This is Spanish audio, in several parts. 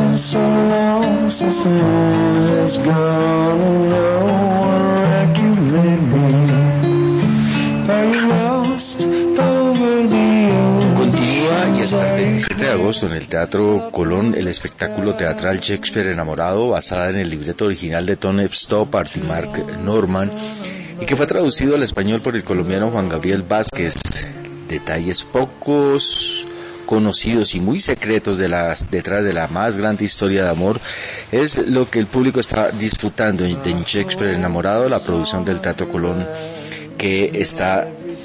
so long since the moon has gone and no one regulate me. Are you lost over the ocean? Continúa y hasta el 27 de agosto en el Teatro Colón el espectáculo teatral Shakespeare enamorado, basada en el libreto original de Tony Stoppard y Mark Norman, y que fue traducido al español por el colombiano Juan Gabriel Vázquez. Detalles pocos conocidos y muy secretos detrás de la más grande historia de amor es lo que el público está disfrutando en Shakespeare enamorado, la producción del Teatro Colón, que está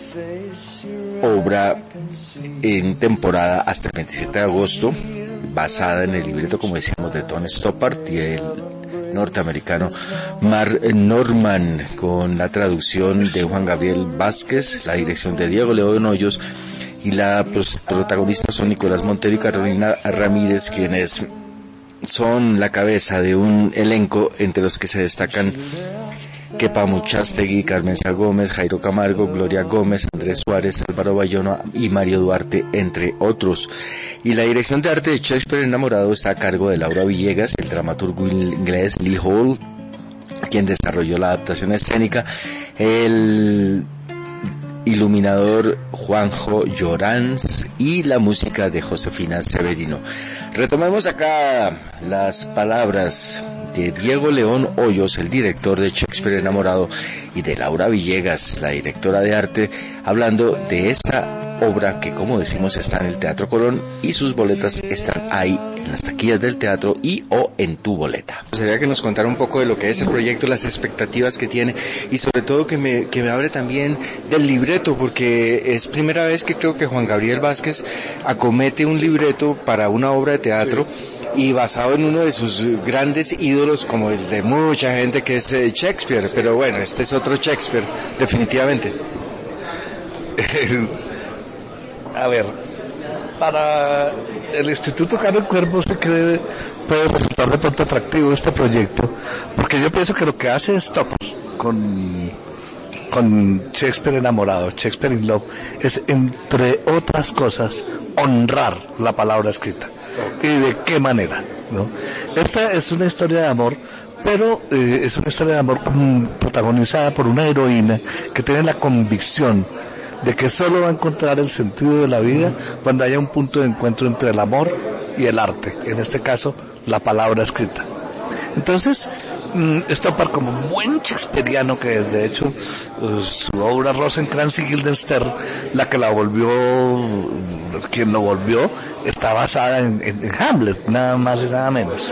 obra en temporada hasta el 27 de agosto, basada en el libreto, como decíamos, de Tony Stoppard y el norteamericano Mark Norman, con la traducción de Juan Gabriel Vázquez, la dirección de Diego León Hoyos, y los protagonistas son Nicolás Montero y Carolina Ramírez, quienes son la cabeza de un elenco entre los que se destacan Kepa Muchastegui, Carmen Sá Gómez, Jairo Camargo, Gloria Gómez, Andrés Suárez, Álvaro Bayona y Mario Duarte, entre otros. Y la dirección de arte de Shakespeare enamorado está a cargo de Laura Villegas, el dramaturgo inglés Lee Hall, quien desarrolló la adaptación escénica, el iluminador Juanjo Llorans y la música de Josefina Severino. Retomemos acá las palabras de Diego León Hoyos, el director de Shakespeare enamorado, y de Laura Villegas, la directora de arte, hablando de esta obra que, como decimos, está en el Teatro Colón y sus boletas están ahí en las taquillas del teatro y o en tu boleta. Sería que nos contara un poco de lo que es el proyecto, las expectativas que tiene y sobre todo que me hable también del libreto, porque es primera vez que creo que Juan Gabriel Vázquez acomete un libreto para una obra de teatro y basado en uno de sus grandes ídolos, como el de mucha gente, que es Shakespeare, pero bueno, este es otro Shakespeare, definitivamente. A ver, para el Instituto Carlos Cuervo puede resultar de pronto atractivo este proyecto, porque yo pienso que lo que hace Stoppard con Shakespeare enamorado, Shakespeare in Love, es, entre otras cosas, honrar la palabra escrita. ¿Y de qué manera? ¿No? Esta es una historia de amor, pero es una historia de amor protagonizada por una heroína que tiene la convicción de que solo va a encontrar el sentido de la vida cuando haya un punto de encuentro entre el amor y el arte, en este caso la palabra escrita. Entonces, Stoppard, como buen shakespeariano que es, de hecho, su obra Rosencrantz y Guildenstern, quien lo volvió, está basada en Hamlet, nada más y nada menos.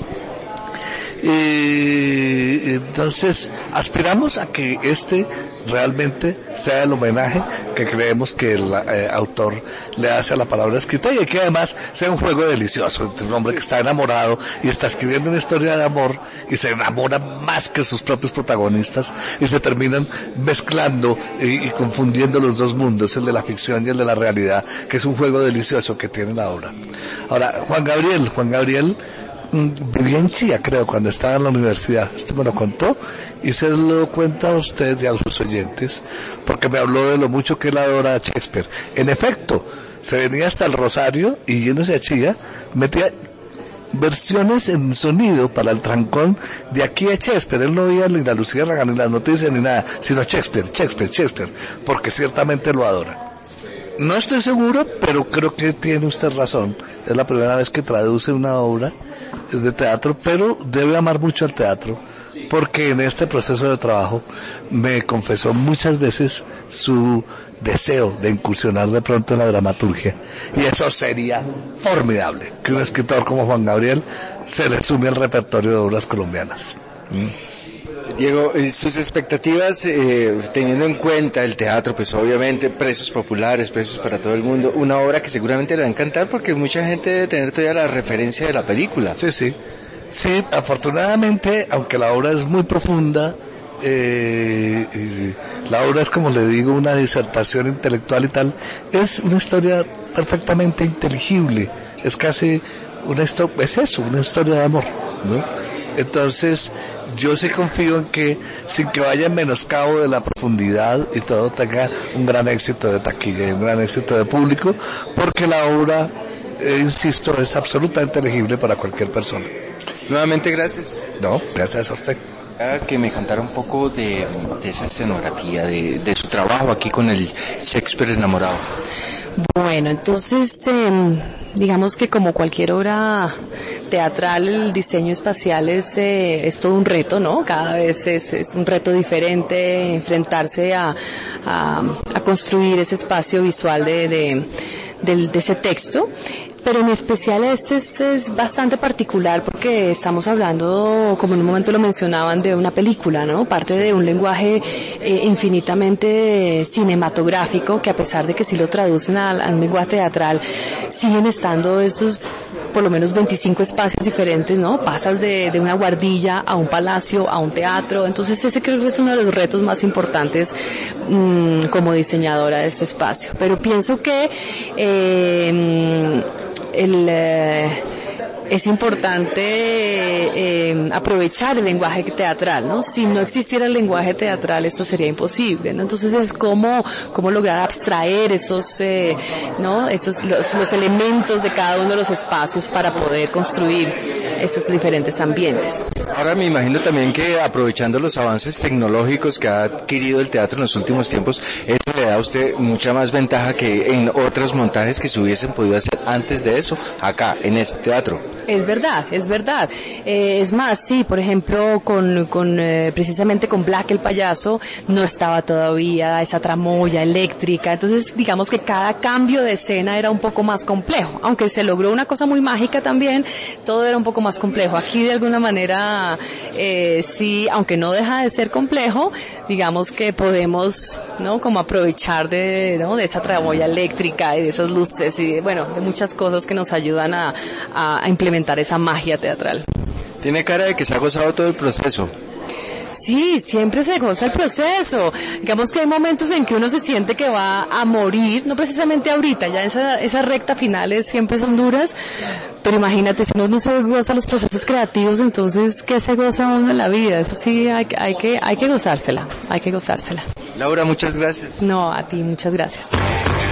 Entonces, aspiramos a que realmente sea el homenaje que creemos que el autor le hace a la palabra escrita, y que además sea un juego delicioso entre un hombre que está enamorado y está escribiendo una historia de amor y se enamora más que sus propios protagonistas y se terminan mezclando y confundiendo los dos mundos, el de la ficción y el de la realidad, que es un juego delicioso que tiene la obra. Ahora, Juan Gabriel vivía en Chía, creo, cuando estaba en la universidad. Me lo contó y se lo cuenta a usted y a sus oyentes, porque me habló de lo mucho que él adora a Shakespeare. En efecto, se venía hasta el Rosario y yéndose a Chía, metía versiones en sonido para el trancón de aquí a Shakespeare. Él no veía ni la Lucía Ragán ni las noticias ni nada, sino Shakespeare, porque ciertamente lo adora. No estoy seguro, pero creo que tiene usted razón. Es la primera vez que traduce una obra de teatro, pero debe amar mucho al teatro, porque en este proceso de trabajo me confesó muchas veces su deseo de incursionar de pronto en la dramaturgia, y eso sería formidable, que un escritor como Juan Gabriel se le sume al repertorio de obras colombianas. Diego, sus expectativas, teniendo en cuenta el teatro, pues obviamente precios populares, precios para todo el mundo, una obra que seguramente le va a encantar porque mucha gente debe tener todavía la referencia de la película. Sí, afortunadamente, aunque la obra es muy profunda, la obra es, como le digo, una disertación intelectual y tal, es una historia perfectamente inteligible, es casi una historia de amor, ¿no? Entonces, yo sí confío en que, sin que vaya en menoscabo de la profundidad y todo, tenga un gran éxito de taquilla y un gran éxito de público, porque la obra insisto, es absolutamente legible para cualquier persona. Nuevamente, gracias. No, gracias a usted. Que me contara un poco de esa escenografía, de su trabajo aquí con el Shakespeare enamorado. Bueno, entonces, digamos que como cualquier obra teatral, el diseño espacial es todo un reto, ¿no? Cada vez es un reto diferente, enfrentarse a construir ese espacio visual de ese texto. Pero en especial este es bastante particular porque estamos hablando, como en un momento lo mencionaban, de una película, ¿no? Parte de un lenguaje infinitamente cinematográfico, que a pesar de que sí lo traducen a un lenguaje teatral, siguen estando esos por lo menos 25 espacios diferentes, ¿no? Pasas de una guardilla a un palacio, a un teatro. Entonces ese creo que es uno de los retos más importantes como diseñadora de este espacio. Pero pienso que es importante aprovechar el lenguaje teatral, ¿no? Si no existiera el lenguaje teatral, esto sería imposible, ¿no? Entonces es cómo lograr abstraer esos, ¿no? Los elementos de cada uno de los espacios para poder construir esos diferentes ambientes. Ahora me imagino también que aprovechando los avances tecnológicos que ha adquirido el teatro en los últimos tiempos, eso le da a usted mucha más ventaja que en otros montajes que se hubiesen podido hacer antes de eso, acá, en este teatro. Es verdad, es verdad. Es más, sí, por ejemplo, precisamente con Black el payaso, no estaba todavía esa tramoya eléctrica, entonces digamos que cada cambio de escena era un poco más complejo, aunque se logró una cosa muy mágica también, todo era un poco más complejo. Aquí de alguna manera, sí, aunque no deja de ser complejo, digamos que podemos, ¿no? Como aprovechar de esa tramoya eléctrica y de esas luces y de muchas cosas que nos ayudan a implementar esa magia teatral. Tiene cara de que se ha gozado todo el proceso. Sí, siempre se goza el proceso. Digamos que hay momentos en que uno se siente que va a morir, no precisamente ahorita, ya esas rectas finales siempre son duras, pero imagínate, si uno no se goza los procesos creativos, entonces, ¿qué se goza uno en la vida? Eso sí, hay que gozársela, hay que gozársela. Laura, muchas gracias. No, a ti, muchas gracias.